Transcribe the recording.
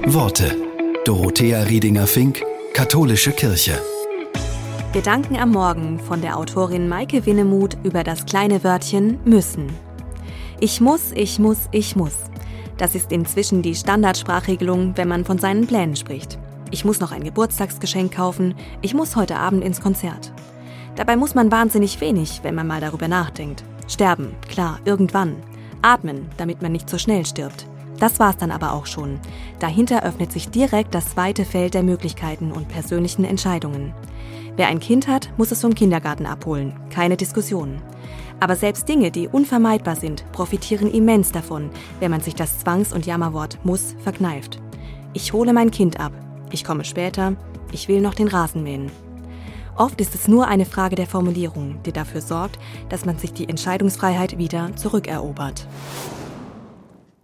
Worte. Dorothea Riedinger-Fink, Katholische Kirche. Gedanken am Morgen von der Autorin Maike Winnemuth über das kleine Wörtchen müssen. Ich muss. Das ist inzwischen die Standardsprachregelung, wenn man von seinen Plänen spricht. Ich muss noch ein Geburtstagsgeschenk kaufen, ich muss heute Abend ins Konzert. Dabei muss man wahnsinnig wenig, wenn man mal darüber nachdenkt. Sterben, klar, irgendwann. Atmen, damit man nicht so schnell stirbt. Das war's dann aber auch schon. Dahinter öffnet sich direkt das weite Feld der Möglichkeiten und persönlichen Entscheidungen. Wer ein Kind hat, muss es vom Kindergarten abholen. Keine Diskussion. Aber selbst Dinge, die unvermeidbar sind, profitieren immens davon, wenn man sich das Zwangs- und Jammerwort muss verkneift. Ich hole mein Kind ab. Ich komme später. Ich will noch den Rasen mähen. Oft ist es nur eine Frage der Formulierung, die dafür sorgt, dass man sich die Entscheidungsfreiheit wieder zurückerobert.